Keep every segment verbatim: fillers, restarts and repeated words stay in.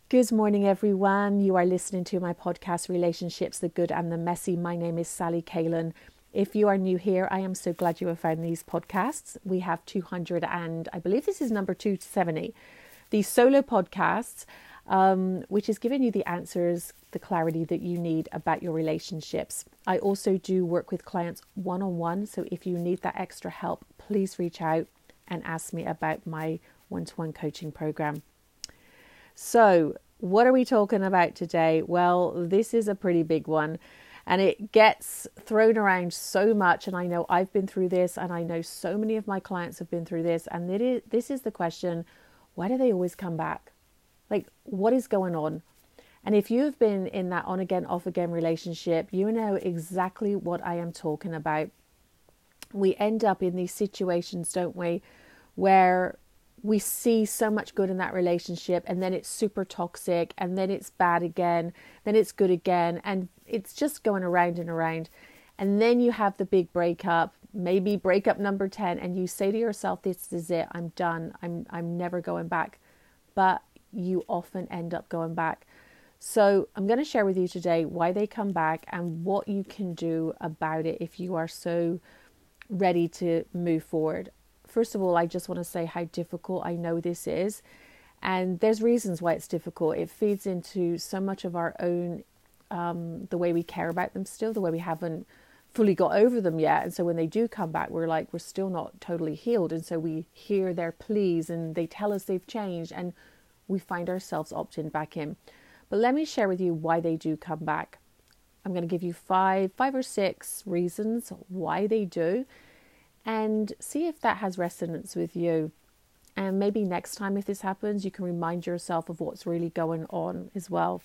Good morning, everyone. You are listening to my podcast, Relationships, the Good and the Messy. My name is Sally Kalen. If you are new here, I am so glad you have found these podcasts. We have two hundred and I believe this is number two seventy. These solo podcasts, um, which is giving you the answers, the clarity that you need about your relationships. I also do work with clients one-on-one. So if you need that extra help, please reach out and ask me about my one-to-one coaching program. So what are we talking about today? Well, this is a pretty big one and it gets thrown around so much. And I know I've been through this and I know so many of my clients have been through this. And it is, this is the question, why do they always come back? Like, what is going on? And if you've been in that on again, off again relationship, you know exactly what I am talking about. We end up in these situations, don't we, where we see so much good in that relationship and then it's super toxic and then it's bad again, then it's good again, and it's just going around and around. And then you have the big breakup, maybe breakup number ten, and you say to yourself, this is it, I'm done, I'm I'm never going back. But you often end up going back. So I'm going to share with you today why they come back and what you can do about it if you are so ready to move forward. First of all, I just want to say how difficult I know this is. And there's reasons why it's difficult. It feeds into so much of our own, um, the way we care about them still, the way we haven't fully got over them yet. And so when they do come back, we're like, we're still not totally healed. And so we hear their pleas and they tell us they've changed and we find ourselves opting back in. But let me share with you why they do come back. I'm going to give you five, five or six reasons why they do. And see if that has resonance with you. And maybe next time if this happens, you can remind yourself of what's really going on as well.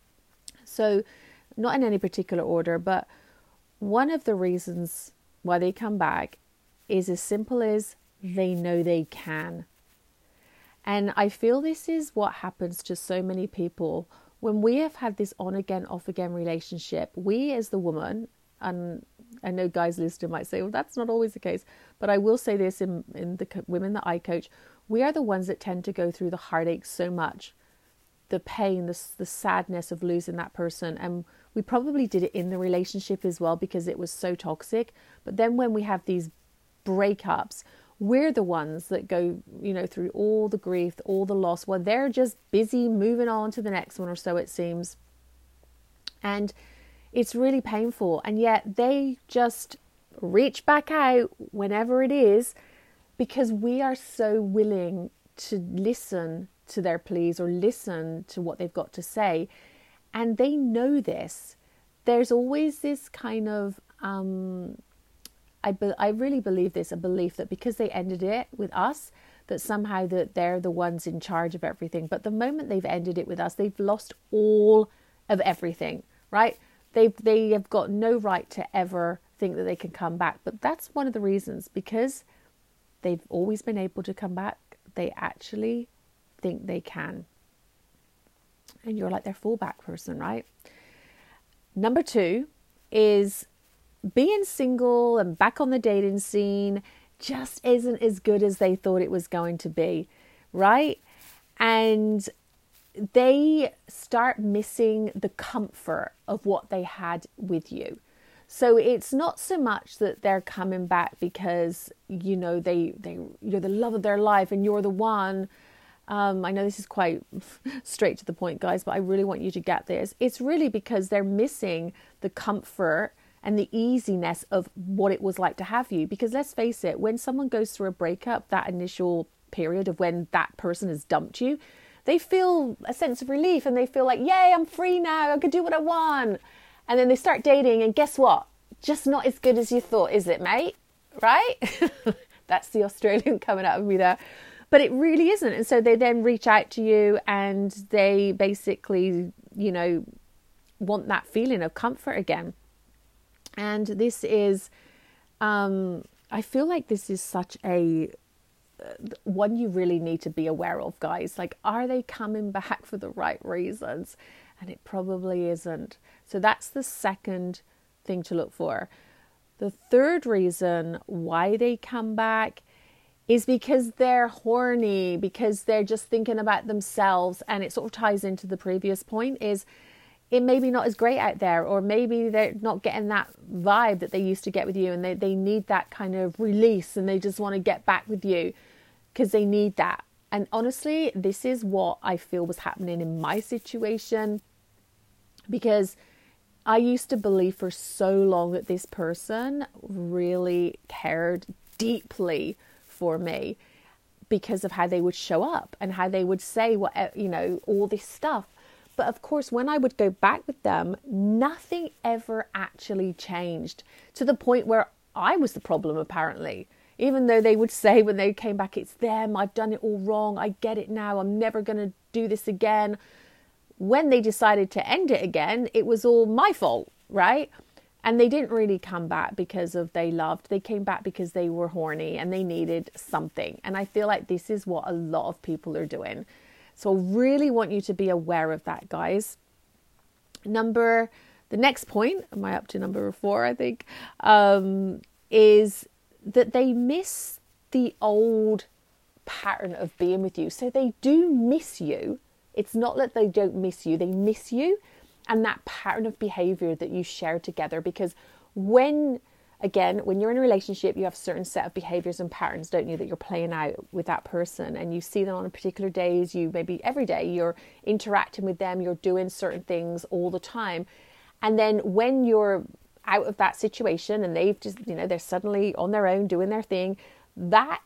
So not in any particular order, but one of the reasons why they come back is as simple as they know they can. And I feel this is what happens to so many people. When we have had this on again, off again relationship, we as the woman, and I know guys listening might say, well, that's not always the case. But I will say this in, in the co- women that I coach, we are the ones that tend to go through the heartache so much, the pain, the, the sadness of losing that person. And we probably did it in the relationship as well because it was so toxic. But then when we have these breakups, we're the ones that go, you know, through all the grief, all the loss, while they're just busy moving on to the next one, or so it seems. And it's really painful, and yet they just reach back out whenever it is because we are so willing to listen to their pleas or listen to what they've got to say. And they know this. There's always this kind of, um, I, be- I really believe this, a belief that because they ended it with us, that somehow that they're the ones in charge of everything. But the moment they've ended it with us, they've lost all of everything, right? They they have got no right to ever think that they can come back. But that's one of the reasons, because they've always been able to come back. They actually think they can. And you're like their fallback person, right? Number two is being single and back on the dating scene just isn't as good as they thought it was going to be, right? And they start missing the comfort of what they had with you. So it's not so much that they're coming back because, you know, they, they, you're the love of their life and you're the one. Um, I know this is quite straight to the point, guys, but I really want you to get this. It's really because they're missing the comfort and the easiness of what it was like to have you. Because let's face it, when someone goes through a breakup, that initial period of when that person has dumped you, they feel a sense of relief and they feel like, yay, I'm free now. I can do what I want. And then they start dating and guess what? Just not as good as you thought, is it, mate? Right? That's the Australian coming out of me there. But it really isn't. And so they then reach out to you and they basically, you know, want that feeling of comfort again. And this is, um, I feel like this is such a, one you really need to be aware of, guys. Like, are they coming back for the right reasons? And it probably isn't. So that's the second thing to look for. The third reason why they come back is because they're horny, because they're just thinking about themselves. And it sort of ties into the previous point, is it may be not as great out there, or maybe they're not getting that vibe that they used to get with you, and they, they need that kind of release, and they just want to get back with you because they need that. And honestly, this is what I feel was happening in my situation, because I used to believe for so long that this person really cared deeply for me because of how they would show up and how they would say what, you know, all this stuff. But of course, when I would go back with them, nothing ever actually changed, to the point where I was the problem, apparently. Even though they would say when they came back, it's them, I've done it all wrong, I get it now, I'm never going to do this again. When they decided to end it again, it was all my fault, right? And they didn't really come back because of they loved. They came back because they were horny and they needed something. And I feel like this is what a lot of people are doing. So I really want you to be aware of that, guys. Number, the next point, am I up to number four, I think, um, is that they miss the old pattern of being with you. So they do miss you. It's not that they don't miss you, they miss you and that pattern of behavior that you share together. Because when, again, when you're in a relationship, you have a certain set of behaviors and patterns, don't you, that you're playing out with that person, and you see them on particular days. You maybe every day you're interacting with them, you're doing certain things all the time. And then when you're out of that situation and they've just, you know, they're suddenly on their own doing their thing, that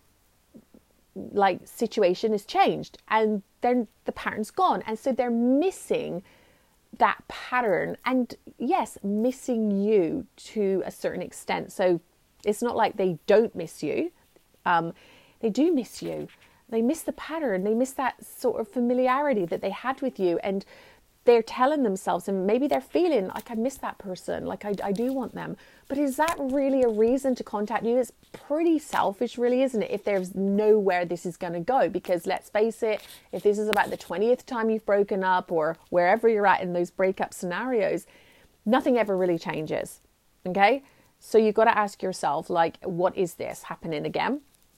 like situation is changed and then the pattern's gone. And so they're missing that pattern, and yes, missing you to a certain extent. So it's not like they don't miss you. Um, they do miss you. They miss the pattern. They miss that sort of familiarity that they had with you. And they're telling themselves, and maybe they're feeling like, I miss that person, like I, I do want them. But is that really a reason to contact you? It's pretty selfish, really, isn't it? If there's nowhere this is going to go, because let's face it, if this is about the twentieth time you've broken up, or wherever you're at in those breakup scenarios, nothing ever really changes. Okay. So you've got to ask yourself, like, what is this happening again?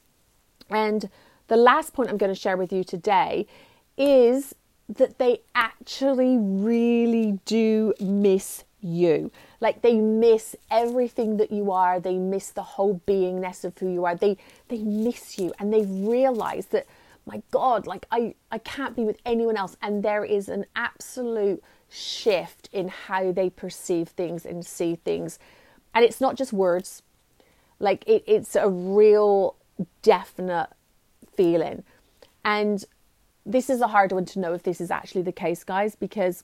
And the last point I'm going to share with you today is that they actually really do miss you. Like, they miss everything that you are. They miss the whole beingness of who you are. They they miss you, and they realize that, my God, like I, I can't be with anyone else. And there is an absolute shift in how they perceive things and see things. And it's not just words. Like it, it's a real definite feeling. And this is a hard one to know if this is actually the case, guys, because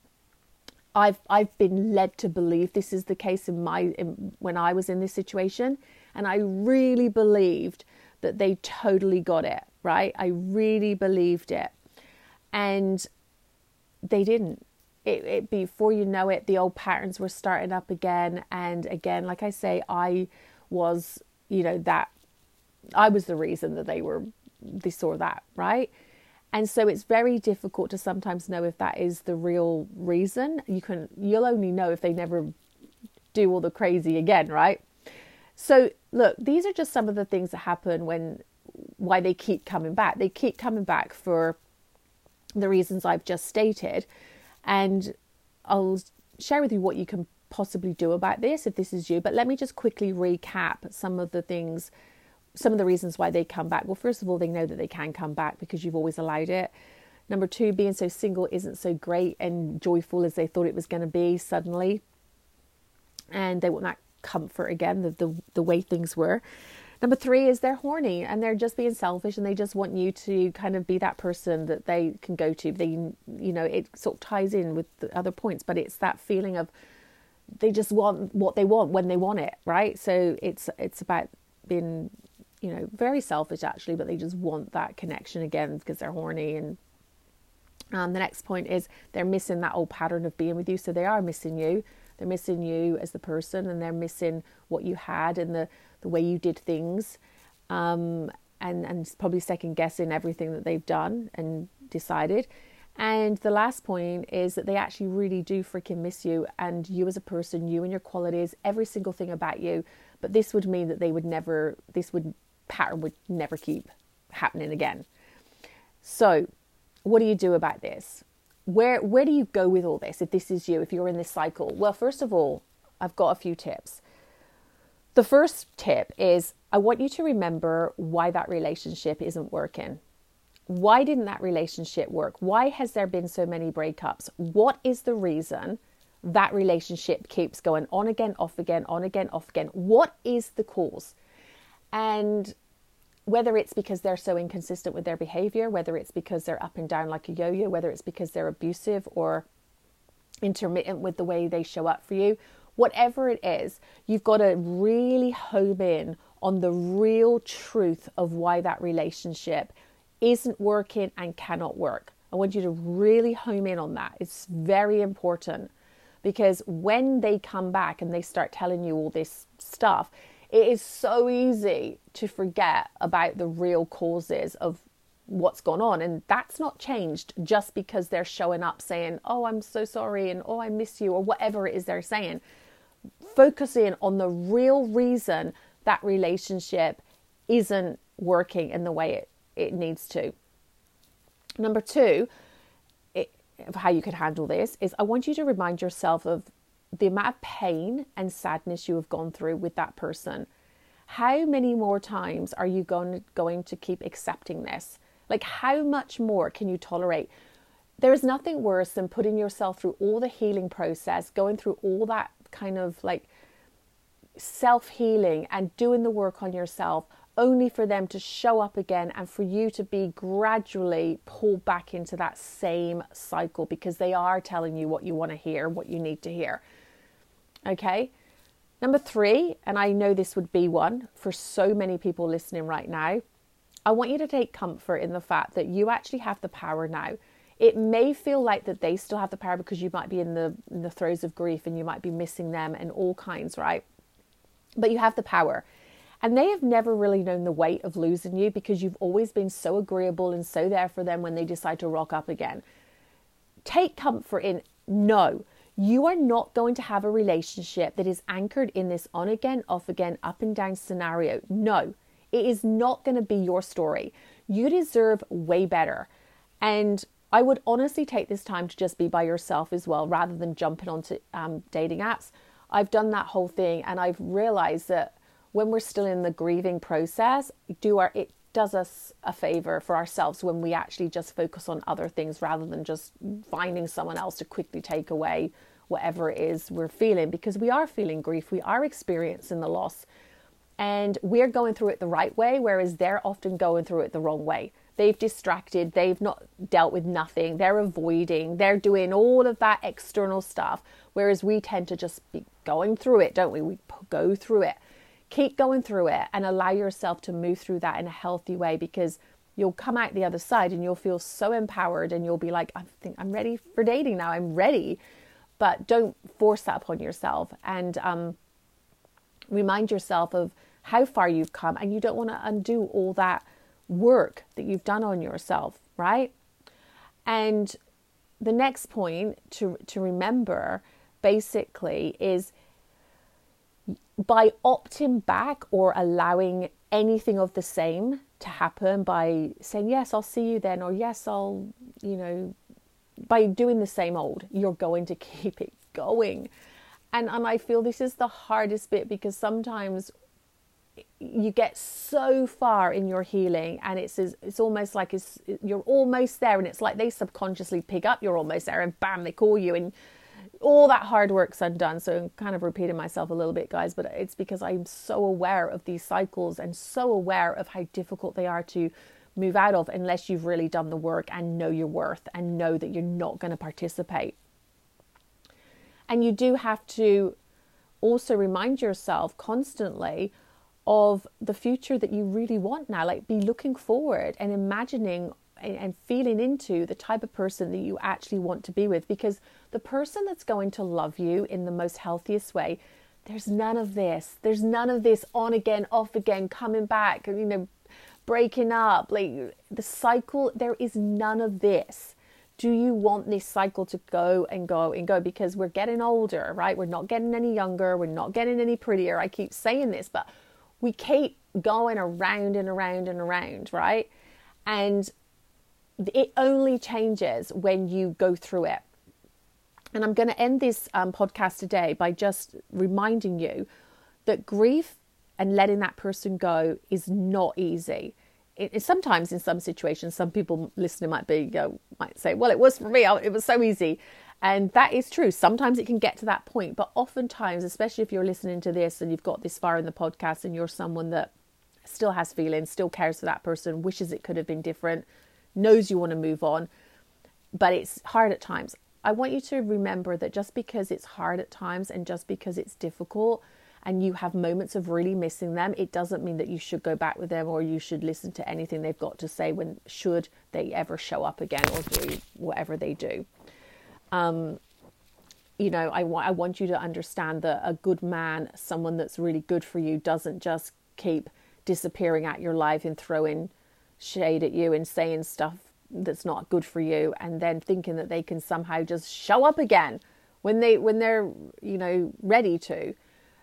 I've I've been led to believe this is the case in my in, when I was in this situation, and I really believed that they totally got it, right? I really believed it, and they didn't. It, it before you know it, the old patterns were starting up again, and again, like I say, I was, you know, that I was the reason that they were they saw that, right? And so it's very difficult to sometimes know if that is the real reason. You can, you'll only know if they never do all the crazy again, right? So look, these are just some of the things that happen when, why they keep coming back. They keep coming back for the reasons I've just stated. And I'll share with you what you can possibly do about this if this is you. But let me just quickly recap some of the things, some of the reasons why they come back. Well, first of all, they know that they can come back because you've always allowed it. Number two, being so single isn't so great and joyful as they thought it was going to be suddenly. And they want that comfort again, the, the, the way things were. Number three is they're horny and they're just being selfish, and they just want you to kind of be that person that they can go to. They, you know, it sort of ties in with the other points, but it's that feeling of they just want what they want when they want it, right? So it's it's about being, you know, very selfish actually, but they just want that connection again because they're horny. And um, the next point is they're missing that old pattern of being with you. So they are missing you. They're missing you as the person, and they're missing what you had and the, the way you did things. Um, and, and probably second guessing everything that they've done and decided. And the last point is that they actually really do freaking miss you and you as a person, you and your qualities, every single thing about you. But this would mean that they would never, this would pattern would never keep happening again. So what do you do about this? Where, where do you go with all this? If this is you, if you're in this cycle? Well, first of all, I've got a few tips. The first tip is I want you to remember why that relationship isn't working. Why didn't that relationship work? Why has there been so many breakups? What is the reason that relationship keeps going on again, off again, on again, off again? What is the cause? And whether it's because they're so inconsistent with their behavior, whether it's because they're up and down like a yo-yo, whether it's because they're abusive or intermittent with the way they show up for you, whatever it is, you've got to really home in on the real truth of why that relationship isn't working and cannot work. I want you to really home in on that. It's very important, because when they come back and they start telling you all this stuff, it is so easy to forget about the real causes of what's gone on. And that's not changed just because they're showing up saying, oh, I'm so sorry, and oh, I miss you, or whatever it is they're saying. Focus in on the real reason that relationship isn't working in the way it, it needs to. Number two, it, of how you could handle this is I want you to remind yourself of the amount of pain and sadness you have gone through with that person. How many more times are you going, going to keep accepting this? Like, how much more can you tolerate? There is nothing worse than putting yourself through all the healing process, going through all that kind of like self-healing and doing the work on yourself, only for them to show up again and for you to be gradually pulled back into that same cycle, because they are telling you what you want to hear, what you need to hear. Okay. Number three, and I know this would be one for so many people listening right now, I want you to take comfort in the fact that you actually have the power now. It may feel like that they still have the power because you might be in the, in the throes of grief and you might be missing them and all kinds, right? But you have the power. And they have never really known the weight of losing you, because you've always been so agreeable and so there for them when they decide to rock up again. Take comfort in, no, you are not going to have a relationship that is anchored in this on again, off again, up and down scenario. No, it is not going to be your story. You deserve way better. And I would honestly take this time to just be by yourself as well, rather than jumping onto um, dating apps. I've done that whole thing, and I've realized that when we're still in the grieving process, do our, it does us a favor for ourselves when we actually just focus on other things rather than just finding someone else to quickly take away whatever it is we're feeling, because we are feeling grief. We are experiencing the loss, and we're going through it the right way, whereas they're often going through it the wrong way. They've distracted. They've not dealt with nothing. They're avoiding. They're doing all of that external stuff, whereas we tend to just be going through it, don't we? We go through it. Keep going through it and allow yourself to move through that in a healthy way, because you'll come out the other side and you'll feel so empowered and you'll be like, I think I'm ready for dating now. I'm ready. But don't force that upon yourself, and um, remind yourself of how far you've come, and you don't want to undo all that work that you've done on yourself, right? And the next point to to remember basically is, by opting back or allowing anything of the same to happen, by saying, yes, I'll see you then, or yes, I'll, you know, by doing the same old, you're going to keep it going. And, and I feel this is the hardest bit, because sometimes you get so far in your healing and it's it's almost like it's, you're almost there, and it's like they subconsciously pick up you're almost there, and bam, they call you, and all that hard work's undone. So I'm kind of repeating myself a little bit, guys, but it's because I'm so aware of these cycles and so aware of how difficult they are to move out of unless you've really done the work and know your worth and know that you're not going to participate. And you do have to also remind yourself constantly of the future that you really want now. Like, be looking forward and imagining and feeling into the type of person that you actually want to be with, because the person that's going to love you in the most healthiest way, there's none of this. There's none of this on again, off again, coming back, you know, breaking up, like the cycle. There is none of this. Do you want this cycle to go and go and go? Because we're getting older, right? We're not getting any younger. We're not getting any prettier. I keep saying this, but we keep going around and around and around, right? And it only changes when you go through it. And I'm going to end this um, podcast today by just reminding you that grief and letting that person go is not easy. It, it sometimes in some situations, some people listening might be, you know, might say, well, it was for me. It was so easy. And that is true. Sometimes it can get to that point, but oftentimes, especially if you're listening to this and you've got this far in the podcast and you're someone that still has feelings, still cares for that person, wishes it could have been different, knows you want to move on, but it's hard at times. I want you to remember that just because it's hard at times and just because it's difficult and you have moments of really missing them, it doesn't mean that you should go back with them or you should listen to anything they've got to say when should they ever show up again or do whatever they do. Um, you know, I, wa- I want you to understand that a good man, someone that's really good for you, doesn't just keep disappearing at your life and throwing shade at you and saying stuff that's not good for you and then thinking that they can somehow just show up again when they when they're you know ready to.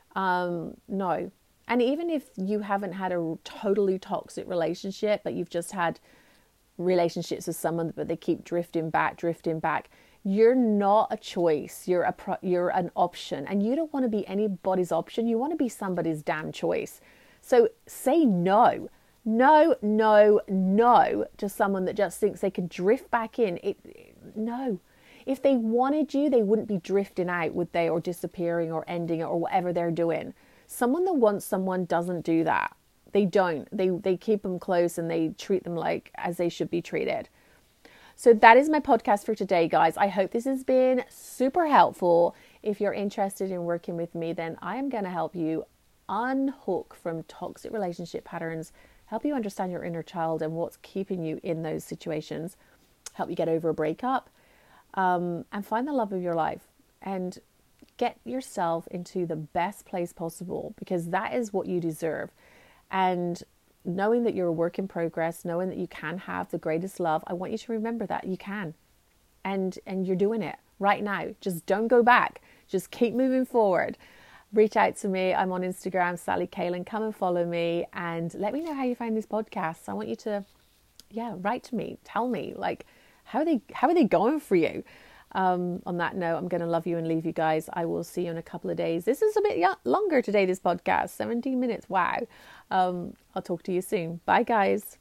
Um no. And even if you haven't had a totally toxic relationship, but you've just had relationships with someone but they keep drifting back drifting back, you're not a choice, you're a pro- you're an option, and you don't want to be anybody's option. You want to be somebody's damn choice. So say no. No, no, no to someone that just thinks they can drift back in. It, it, no. If they wanted you, they wouldn't be drifting out, would they? Or disappearing or ending it or whatever they're doing. Someone that wants someone doesn't do that. They don't. They, they keep them close and they treat them like as they should be treated. So that is my podcast for today, guys. I hope this has been super helpful. If you're interested in working with me, then I am going to help you unhook from toxic relationship patterns, help you understand your inner child and what's keeping you in those situations, help you get over a breakup, um, and find the love of your life and get yourself into the best place possible, because that is what you deserve. And knowing that you're a work in progress, knowing that you can have the greatest love, I want you to remember that you can. And, and you're doing it right now. Just don't go back. Just keep moving forward. Reach out to me. I'm on Instagram, Sally Kalen. Come and follow me and let me know how you find these podcasts. I want you to, yeah, write to me. Tell me, like, how are they, how are they going for you? Um, on that note, I'm going to love you and leave you guys. I will see you in a couple of days. This is a bit longer today, this podcast, seventeen minutes. Wow. Um, I'll talk to you soon. Bye, guys.